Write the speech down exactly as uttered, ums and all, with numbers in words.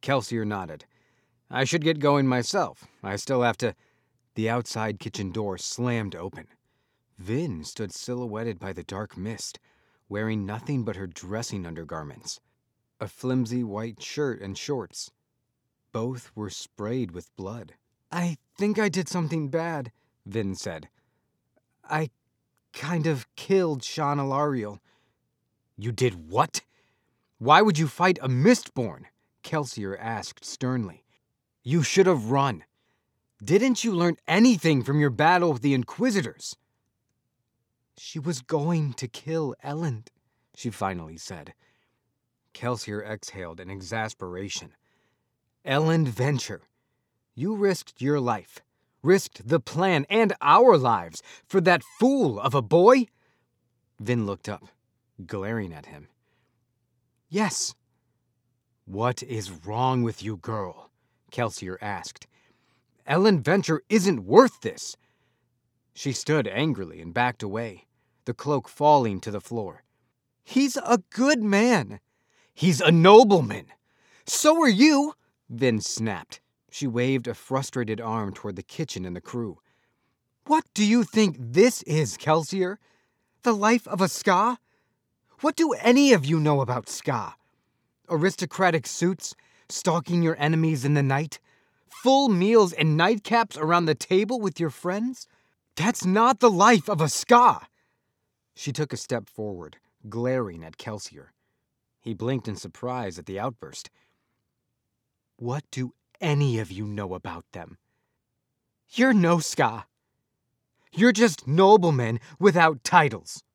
Kelsier nodded. I should get going myself. I still have to... The outside kitchen door slammed open. Vin stood silhouetted by the dark mist, wearing nothing but her dressing undergarments. A flimsy white shirt and shorts. Both were sprayed with blood. I think I did something bad, Vin said. I kind of killed Sean Alariel. You did what? Why would you fight a Mistborn? Kelsier asked sternly. You should have run. Didn't you learn anything from your battle with the Inquisitors? She was going to kill Elend, she finally said. Kelsier exhaled in exasperation. Elend Venture, you risked your life, risked the plan and our lives for that fool of a boy? Vin looked up, glaring at him. Yes. What is wrong with you, girl? Kelsier asked. Elend Venture isn't worth this. She stood angrily and backed away, the cloak falling to the floor. He's a good man. He's a nobleman. So are you, Vin snapped. She waved a frustrated arm toward the kitchen and the crew. What do you think this is, Kelsier? The life of a Ska? What do any of you know about Ska? Aristocratic suits, stalking your enemies in the night, full meals and nightcaps around the table with your friends? That's not the life of a Ska. She took a step forward, glaring at Kelsier. He blinked in surprise at the outburst. What do any of you know about them? You're no Ska. You're just noblemen without titles.